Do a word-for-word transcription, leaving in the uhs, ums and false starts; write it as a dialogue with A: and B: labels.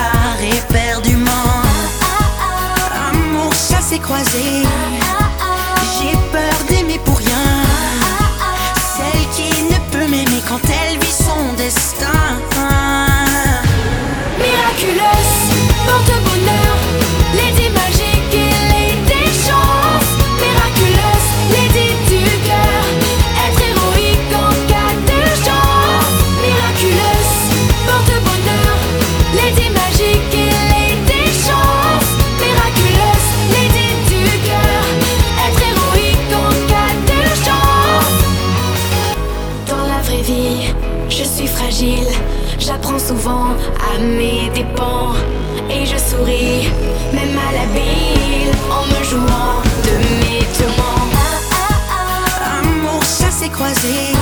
A: hasard éperdument. Amour chassé croisé, j'ai peur d'aimer pour rien. Celle qui ne peut m'aimer quand elle vit son destin.
B: Miraculeuse, porte-bonheur, lady magique et lady chance. Miraculeuse, lady du cœur, être héroïque en cas d'urgence. Miraculeuse, porte-bonheur, lady magique et lady chance. Miraculeuse, lady du cœur, être héroïque en cas d'urgence. Dans la vraie vie, je suis fragile. J'apprends souvent à mes dépens et je souris, même à la bile, en me jouant de mes tourments.
A: Amour chassé croisé,